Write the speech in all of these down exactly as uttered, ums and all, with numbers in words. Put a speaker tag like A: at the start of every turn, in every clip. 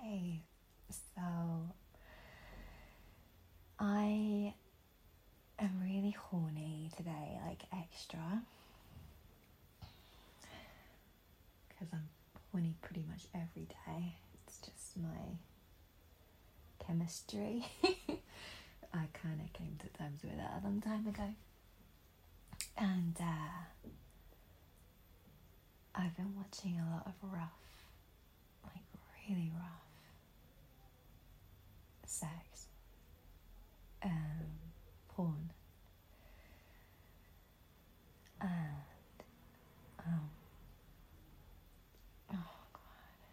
A: Okay, so I am really horny today, like extra, because I'm horny pretty much every day. It's just my chemistry. I kind of came to terms with it a long time ago. And uh, I've been watching a lot of rough, like really rough sex, um, porn, and um, oh god,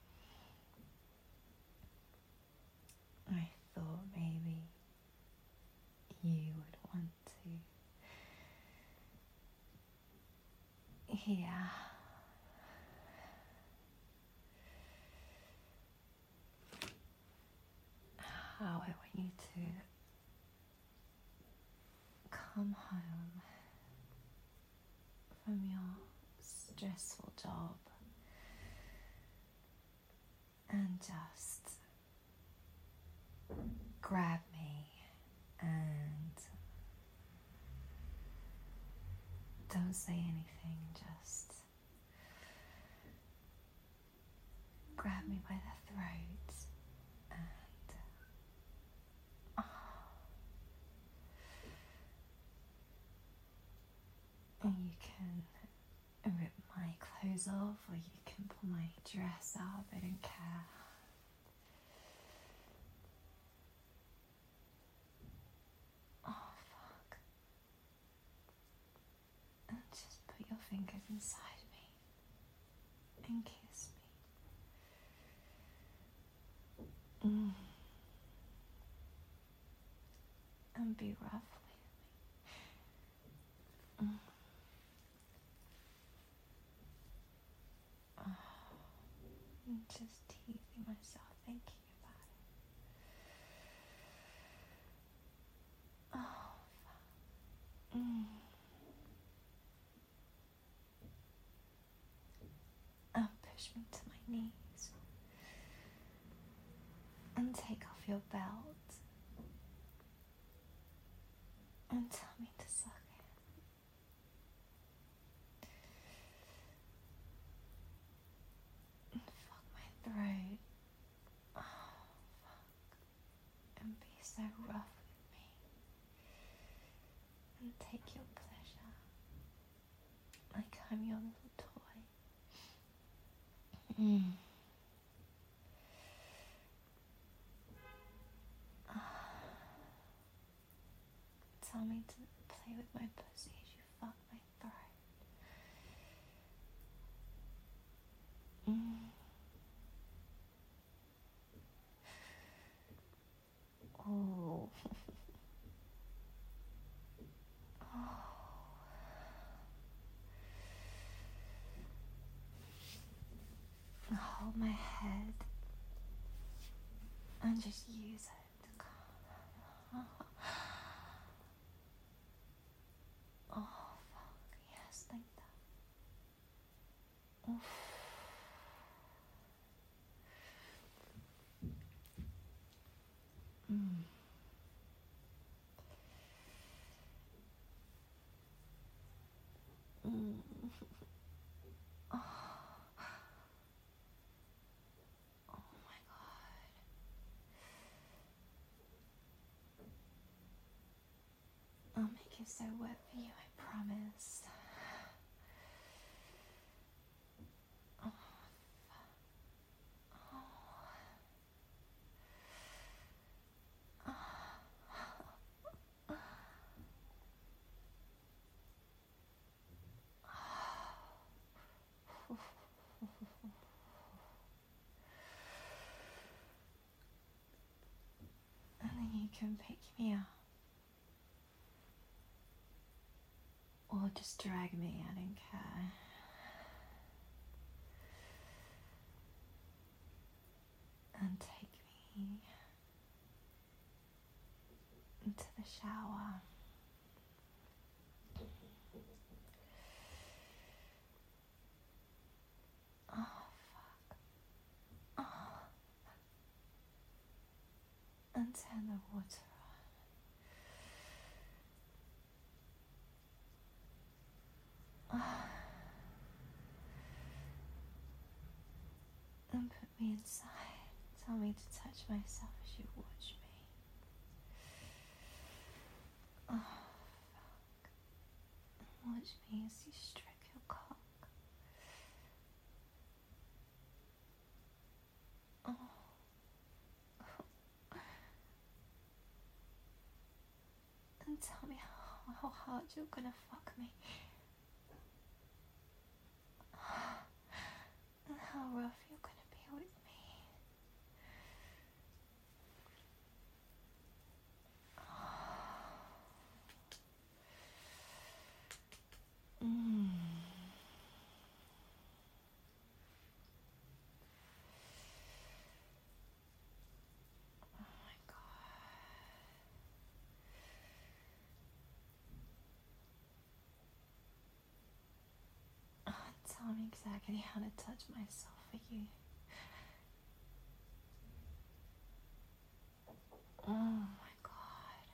A: I thought maybe you would want to hear how I want you to come home from your stressful job and just grab me and don't say anything, just grab me by the throat and oh, and you can rip my clothes off or you can pull my dress up, I don't care. Oh fuck. And just put your fingers inside me and kiss me. Mm. And be rough with me. Mm. Oh. I'm just teasing myself thinking about it. Oh, fuck. Mm. And push me to my knees. And take off your belt. And tell me to suck it. And fuck my throat. Oh, fuck. And be so rough with me. And take your pleasure. Like I'm your little toy. Mm. Tell me to play with my pussy as you fuck my throat. Mm. Oh. Oh. Hold my head and just use it to calm. Oh, fuck. Yes, like that. Oof. Mm. Mm. Oh. Oh my god. I'll make it so wet for you, I promise. Oh. Oh. And then you can pick me up. Or just drag me, I don't care. And take me into the shower. Oh, fuck. Oh. turn the water on. And put me inside. Tell me to touch myself as you watch me. Oh, fuck. Watch me as you stroke your cock. Oh. And tell me how, how hard you're gonna fuck me. And how rough you're gonna be with me. Mm. Oh my god. Oh, tell me exactly how to touch myself for you. Oh my god.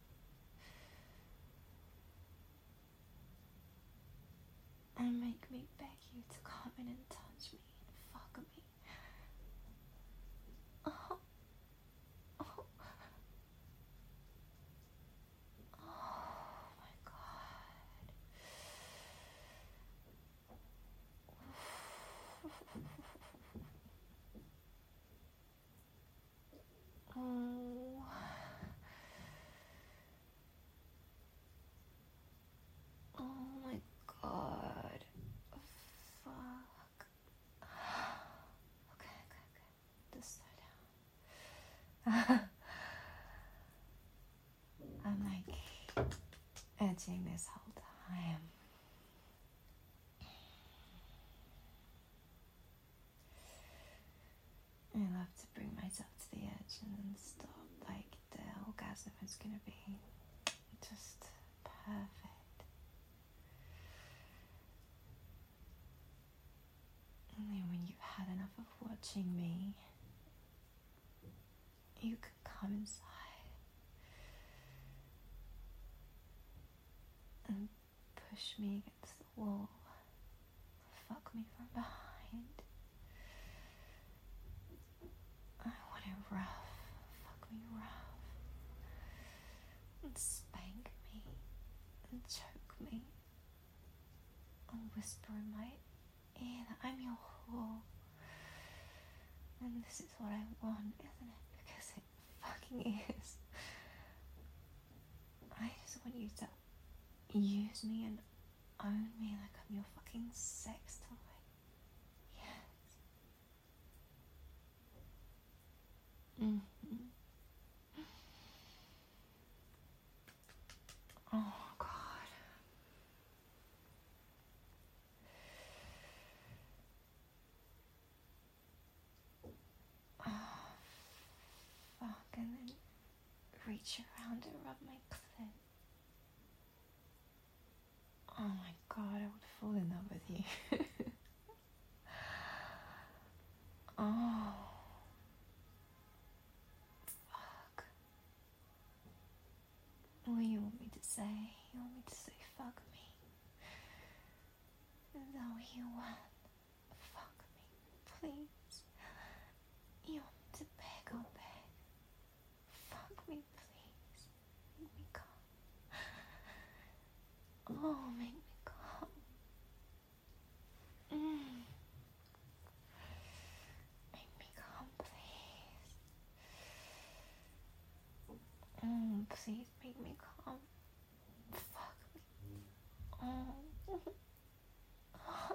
A: And make me beg you to come in and touch me and fuck me. Oh. Oh. Oh my god. Oh. Oh my god. Fuck. Okay, okay, okay. Just slow down. I'm like edging this whole time. I love to bring myself to the edge and then stop. Like the orgasm is gonna be just perfect. And then when you've had enough of watching me, you can come inside and push me against the wall. Fuck me from behind. I want it rough. Fuck me rough. And spank me. And choke me. And whisper in my ear that I'm your whore. And this is what I want, isn't it? Because it fucking is. I just want you to use me and own me like I'm your fucking sex toy. Yes. Mm-hmm. Oh god. Oh fuck, and then reach around and rub my clit. Oh my god, I would fall in love with you. Oh, fuck. What do you want me to say? You want me to say fuck me? Is that what you want? Fuck me, please. You want me to beg, I'll beg. Fuck me, please. Make me come. Oh, make me come. Mm. Make me come, please. Mm, please make me come. Fuck me. Oh. Oh.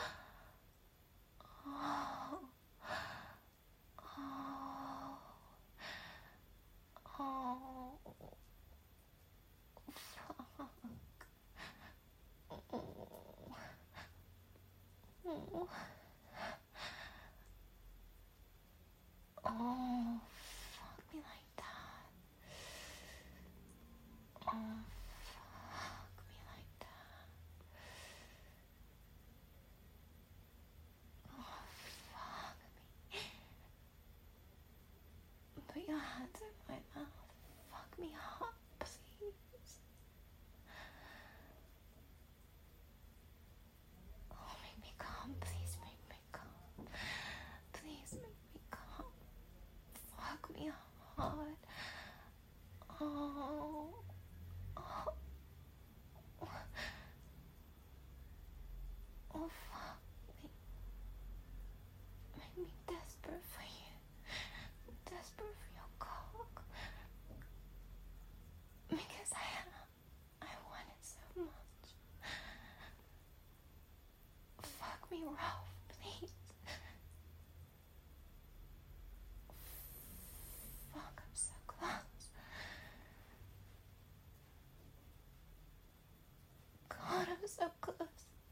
A: Oh. Oh. Fuck. Oh. Oh. Oh, fuck me like that. Oh, fuck me like that. Oh, fuck me. Put your hands in my God. Oh. Oh. Oh, fuck me. Make me desperate for you. Desperate for your cock. Because I, I want it so much. Fuck me rough, please. Fuck, I'm so close. God, I'm so close.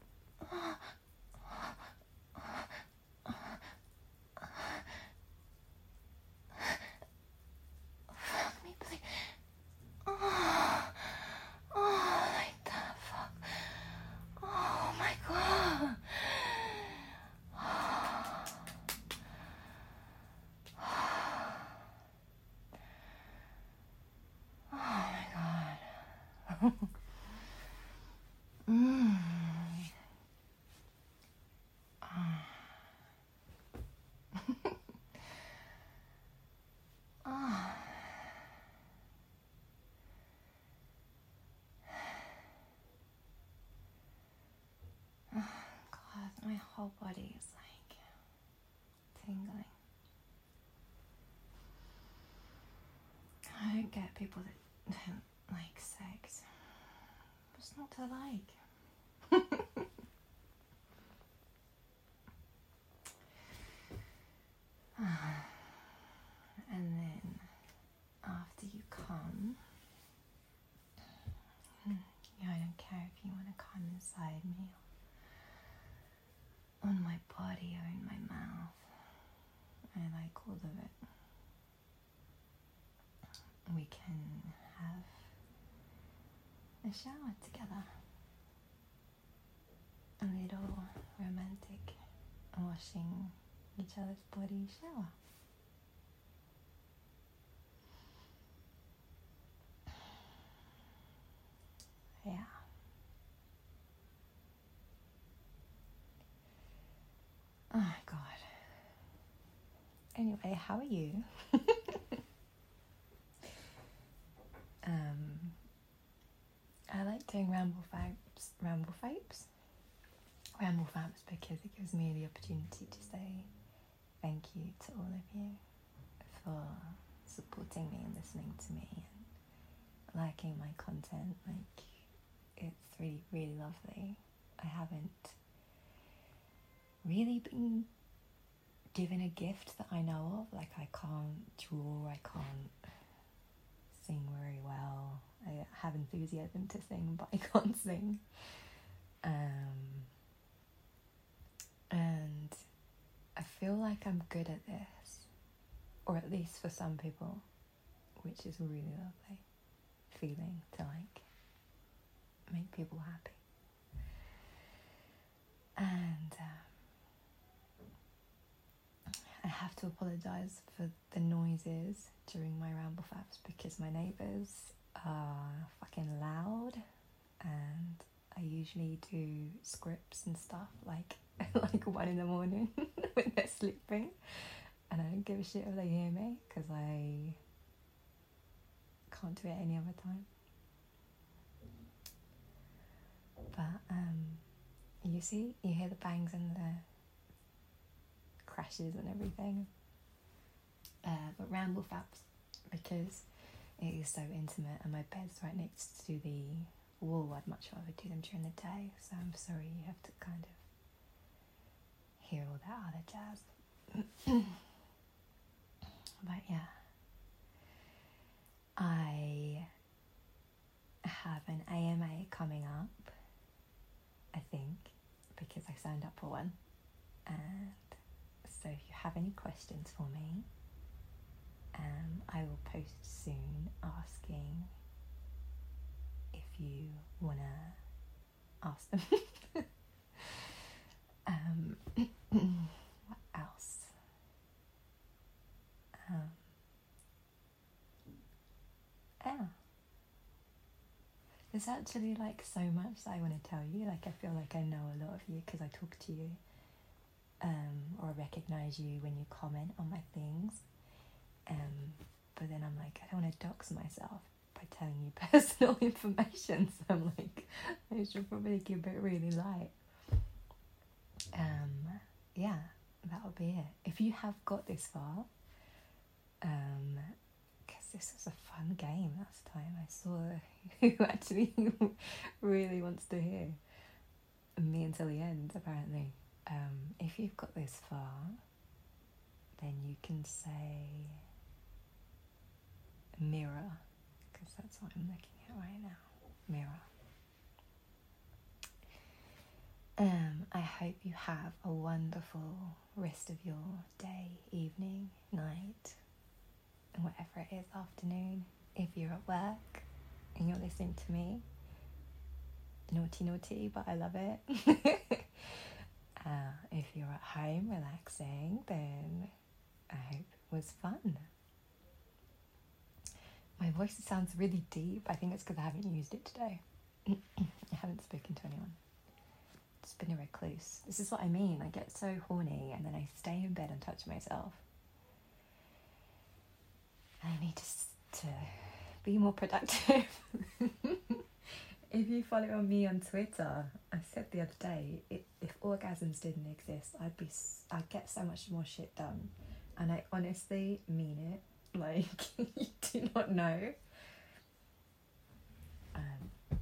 A: Fuck me, please. Oh, oh, like that, fuck. Oh my God. Oh my God. mm. Oh. God, my whole body is like tingling. I don't get people that don't like sex. What's not to like? And then after you come, I don't care if you want to come inside me, on my body or in my mouth. I like all of it. We can have a shower together. A little romantic washing each other's body shower. Yeah. Oh my God. Anyway, how are you? um, I like doing ramble vibes, ramble vibes, ramble vibes because it gives me the opportunity to say thank you to all of you for supporting me and listening to me and liking my content. Like, it's really, really lovely. I haven't really been given a gift that I know of. Like, I can't draw, I can't sing very well. I have enthusiasm to sing, but I can't sing. Um, and I feel like I'm good at this, or at least for some people, which is really lovely feeling to like make people happy. And um, I have to apologise for the noises during my ramble faps because my neighbours are fucking loud, and I usually do scripts and stuff like like one in the morning when they're sleeping, and I don't give a shit if they hear me because I can't do it any other time. But um, you see, you hear the bangs and the crashes and everything. Uh, but ramble faps because it is so intimate and my bed's right next to the wall. I'd much rather do them during the day, so I'm sorry you have to kind of hear all that other jazz. But yeah, I have an A M A coming up, I think, because I signed up for one. And so if you have any questions for me, um, I will post soon asking if you want to ask them. um, what else? Um, yeah. There's actually like so much that I want to tell you. Like, I feel like I know a lot of you because I talk to you, um, or recognize you when you comment on my things. Um, but then I'm like, I don't want to dox myself by telling you personal information, so I'm like, I should probably keep it really light. Um, yeah, that'll be it. If you have got this far, um, because this was a fun game last time, I saw who actually really wants to hear me until the end, apparently. Um, if you've got this far, then you can say mirror, because that's what I'm looking at right now. Mirror. Um, I hope you have a wonderful rest of your day, evening, night, and whatever it is, afternoon. If you're at work and you're listening to me, naughty naughty, but I love it. uh, if you're at home relaxing, then I hope it was fun. My voice sounds really deep. I think it's because I haven't used it today. I haven't spoken to anyone. Just been a recluse. This is what I mean. I get so horny and then I stay in bed and touch myself. I need to, to be more productive. If you follow me on Twitter, I said the other day, it, if orgasms didn't exist, I'd be, I'd get so much more shit done. And I honestly mean it. Like, you do not know. Um,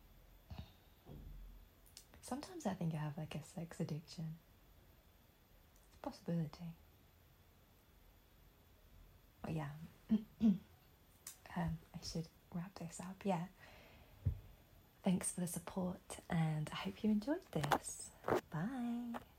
A: sometimes I think I have like a sex addiction. It's a possibility. But yeah, um, I should wrap this up. Yeah. Thanks for the support, and I hope you enjoyed this. Bye.